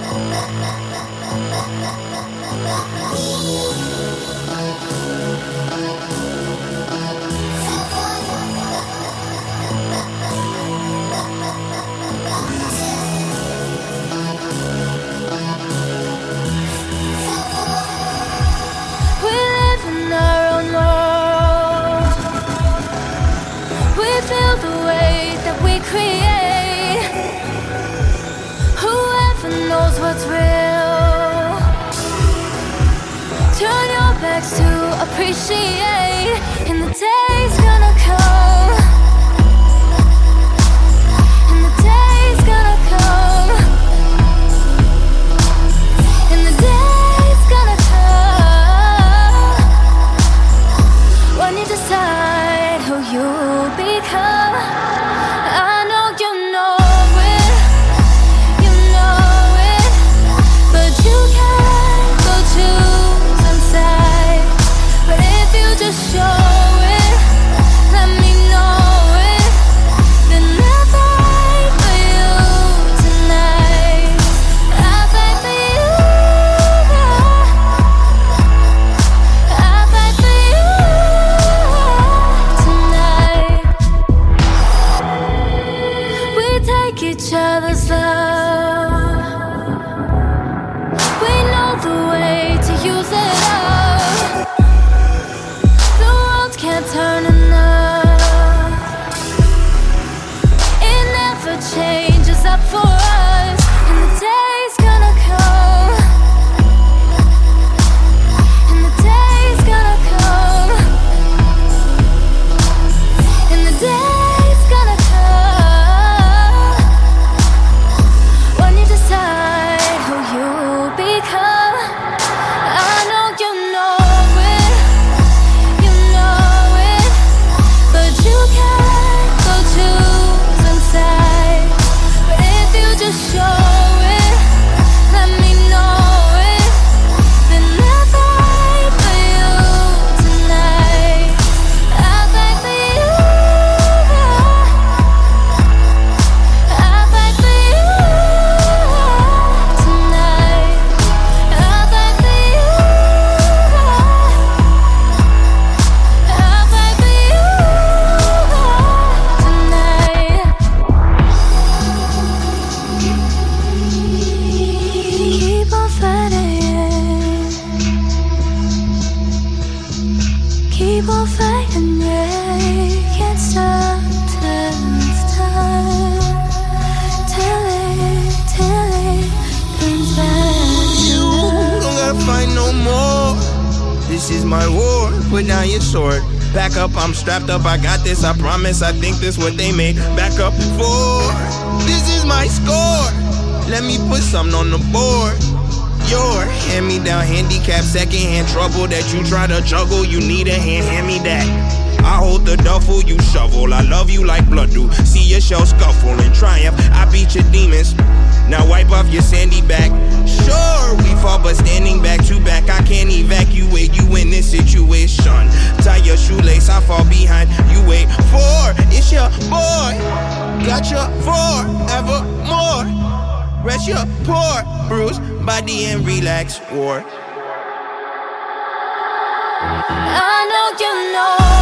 What's real? Turn your backs to appreciate, and the day's gonna come. And the day's gonna come. And the day's gonna come when you decide who you'll become. I know you know. Just show it, let me know it. Then I'll fight for you tonight. I'll fight for you. I'll fight for you tonight. We take each other's love. We know the way to use it up. Can't turn enough. It never changes up for us, and the day's gonna come. And the day's gonna come. And the day's gonna come when you decide who you'll become. I know you know. Just show it, let me know it. Then I'll fight for you tonight. I'll fight for you. I'll fight for you tonight. I'll fight for you. I'll fight for you tonight. Keep on fighting, keep on fighting, yeah. Can't stop till it's done. Till it comes back. You don't gotta fight no more. This is my war. Put down your sword. Back up, I'm strapped up. I got this, I promise. I think this what they made. Back up for. This is my score. Let me put something on the board. Your hand-me-down handicap, second-hand trouble that you try to juggle. You need a hand me that. I hold the duffel, you shovel. I love you like blood do. See your shell scuffle in triumph. I beat your demons. Now wipe off your sandy back. Sure, we fall, but standing back to back, I can't evacuate you in this situation. Tie your shoelace, I fall behind. You wait for it's your boy. Got your forevermore. Rest your poor bruised body and relax, war. I know you know.